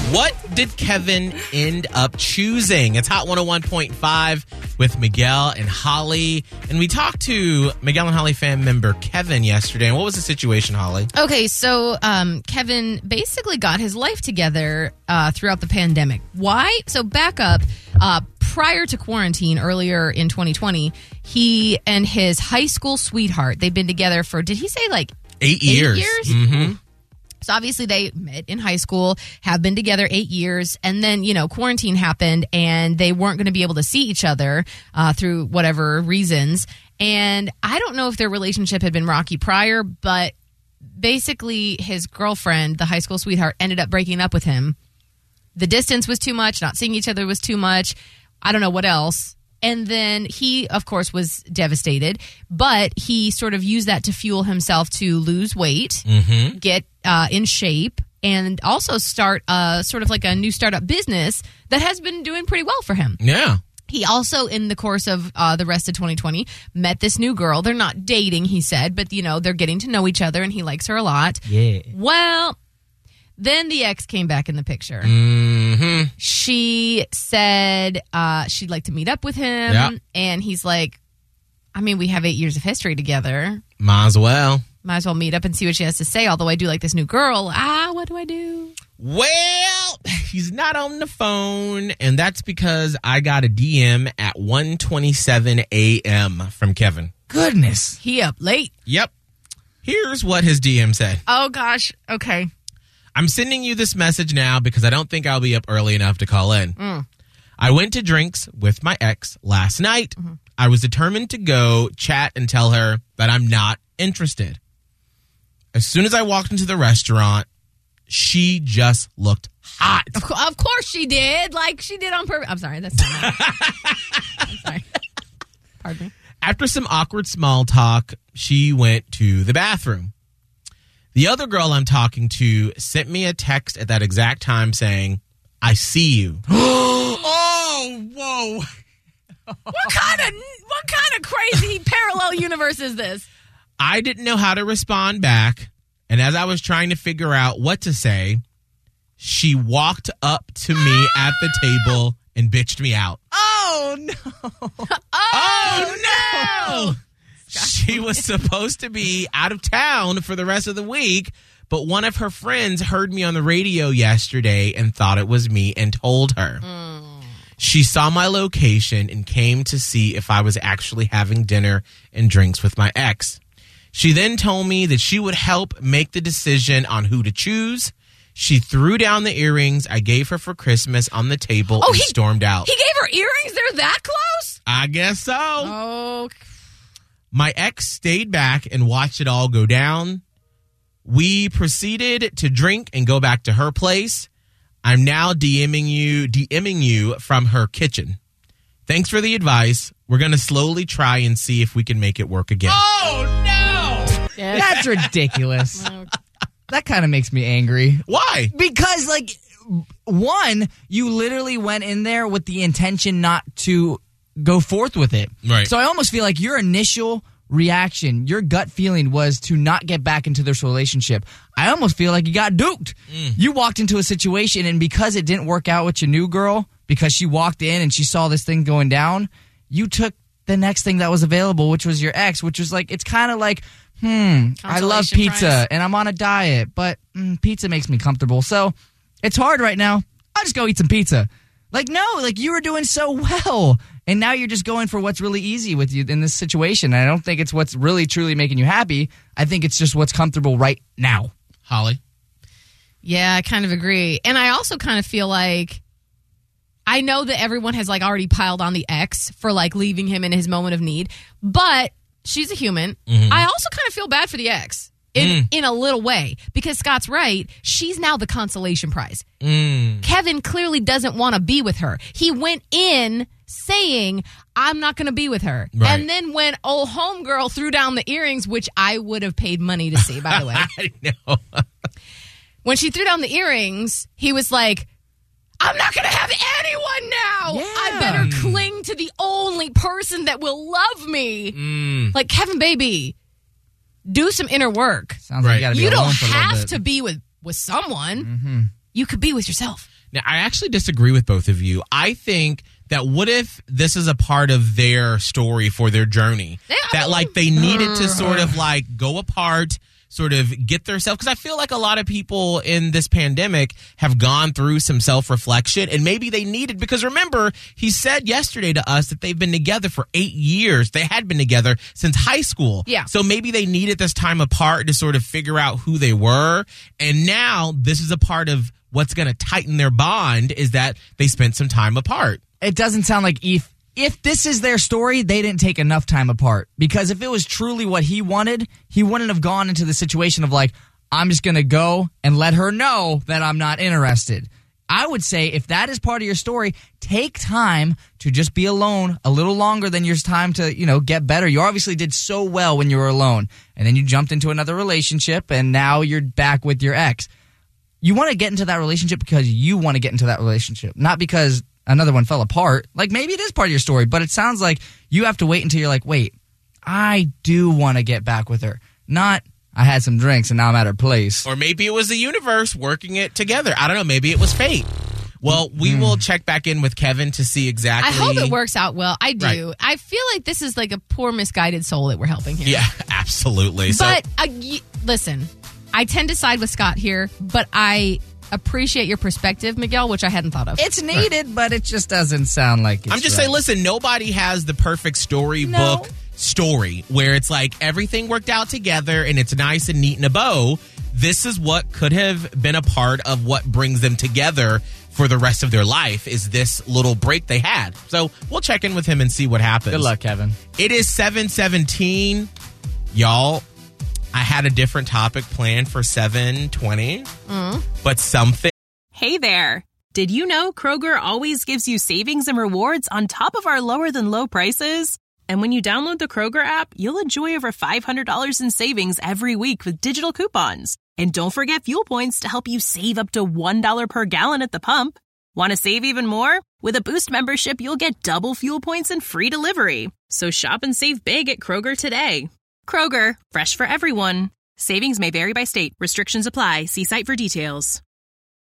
What did Kevin end up choosing? It's Hot 101.5 with Miguel and Holly. And we talked to Miguel and Holly fan member Kevin yesterday. And what was the situation, Holly? Okay, so Kevin basically got his life together throughout the pandemic. Why? So back up. Prior to quarantine, earlier in 2020, he and his high school sweetheart, they've been together for, did he say like 8 years? Mm-hmm. So obviously they met in high school, have been together 8 years, and then, quarantine happened and they weren't going to be able to see each other through whatever reasons. And I don't know if their relationship had been rocky prior, but basically his girlfriend, the high school sweetheart, ended up breaking up with him. The distance was too much, not seeing each other was too much. I don't know what else. And then he, of course, was devastated, but he sort of used that to fuel himself to lose weight, get in shape, and also start sort of like a new startup business that has been doing pretty well for him. Yeah. He also, in the course of the rest of 2020, met this new girl. They're not dating, he said, but, they're getting to know each other, and he likes her a lot. Yeah. Well, then the ex came back in the picture. Mm-hmm. She said she'd like to meet up with him. Yeah. And he's like, we have 8 years of history together. Might as well. Might as well meet up and see what she has to say. Although I do like this new girl. What do I do? Well, he's not on the phone, and that's because I got a DM at 1:27 a.m. from Kevin. Goodness. He up late. Yep. Here's what his DM said. Oh, gosh. Okay. I'm sending you this message now because I don't think I'll be up early enough to call in. I went to drinks with my ex last night. I was determined to go chat and tell her that I'm not interested. As soon as I walked into the restaurant, she just looked hot. Of course she did. Like she did on purpose. I'm sorry. That's not I'm sorry. Pardon me. After some awkward small talk, she went to the bathroom. The other girl I'm talking to sent me a text at that exact time saying, I see you. Oh, whoa. What kind of crazy parallel universe is this? I didn't know how to respond back, and as I was trying to figure out what to say, she walked up to me at the table and bitched me out. Oh, no. Oh, no! She was supposed to be out of town for the rest of the week, but one of her friends heard me on the radio yesterday and thought it was me and told her. She saw my location and came to see if I was actually having dinner and drinks with my ex. She then told me that she would help make the decision on who to choose. She threw down the earrings I gave her for Christmas on the table and stormed out. He gave her earrings? They're that close? I guess so. Oh. My ex stayed back and watched it all go down. We proceeded to drink and go back to her place. I'm now DMing you from her kitchen. Thanks for the advice. We're going to slowly try and see if we can make it work again. Oh, no. Yeah. That's ridiculous. That kind of makes me angry. Why? Because, one, you literally went in there with the intention not to go forth with it. Right. So I almost feel like your initial reaction, your gut feeling was to not get back into this relationship. I almost feel like you got duped. You walked into a situation, and because it didn't work out with your new girl, because she walked in and she saw this thing going down, you took the next thing that was available, which was your ex, which was like, it's kind of like, I love pizza prize. and I'm on a diet, but pizza makes me comfortable. So it's hard right now. I'll just go eat some pizza. You were doing so well. And now you're just going for what's really easy with you in this situation. And I don't think it's what's really, truly making you happy. I think it's just what's comfortable right now. Holly? Yeah, I kind of agree. And I also kind of feel like I know that everyone has already piled on the ex for leaving him in his moment of need, but she's a human. I also kind of feel bad for the ex in a little way, because Scott's right. She's now the consolation prize. Kevin clearly doesn't want to be with her. He went in saying, I'm not going to be with her. Right. And then when old homegirl threw down the earrings, which I would have paid money to see, by the way. I know. When she threw down the earrings, he was like, I'm not going to have anyone now. Yeah. I better cling to the only person that will love me. Kevin, baby, do some inner work. Sounds like you got to be You alone don't for a little have bit. to be with someone. You could be with yourself. Now, I actually disagree with both of you. I think that what if this is a part of their story for their journey? That like they needed to sort of like go apart, sort of get themselves, because I feel like a lot of people in this pandemic have gone through some self-reflection, and maybe they needed, because remember, he said yesterday to us that they've been together for 8 years. They had been together since high school. Yeah. So maybe they needed this time apart to sort of figure out who they were. And now this is a part of what's going to tighten their bond, is that they spent some time apart. It doesn't sound like if this is their story, they didn't take enough time apart. Because if it was truly what he wanted, he wouldn't have gone into the situation of like, I'm just going to go and let her know that I'm not interested. I would say if that is part of your story, take time to just be alone a little longer than your time to, get better. You obviously did so well when you were alone. And then you jumped into another relationship and now you're back with your ex. You want to get into that relationship because you want to get into that relationship, not because another one fell apart. Like, maybe it is part of your story, but it sounds like you have to wait until you're like, wait, I do want to get back with her. Not, I had some drinks and now I'm at her place. Or maybe it was the universe working it together. I don't know. Maybe it was fate. Well, we will check back in with Kevin to see exactly. I hope it works out well. I do. Right. I feel like this is like a poor, misguided soul that we're helping here. Yeah, absolutely. But listen, I tend to side with Scott here, but I appreciate your perspective, Miguel, which I hadn't thought of. It's needed, but it just doesn't sound like it's I'm just right. saying, listen, nobody has the perfect storybook story where it's like everything worked out together and it's nice and neat in a bow. This is what could have been a part of what brings them together for the rest of their life, is this little break they had. So we'll check in with him and see what happens. Good luck, Kevin. It is 7:17. Y'all, I had a different topic planned for 7:20, but something. Hey there. Did you know Kroger always gives you savings and rewards on top of our lower than low prices? And when you download the Kroger app, you'll enjoy over $500 in savings every week with digital coupons. And don't forget fuel points to help you save up to $1 per gallon at the pump. Want to save even more? With a Boost membership, you'll get double fuel points and free delivery. So shop and save big at Kroger today. Kroger, fresh for everyone. Savings may vary by state. Restrictions apply. See site for details.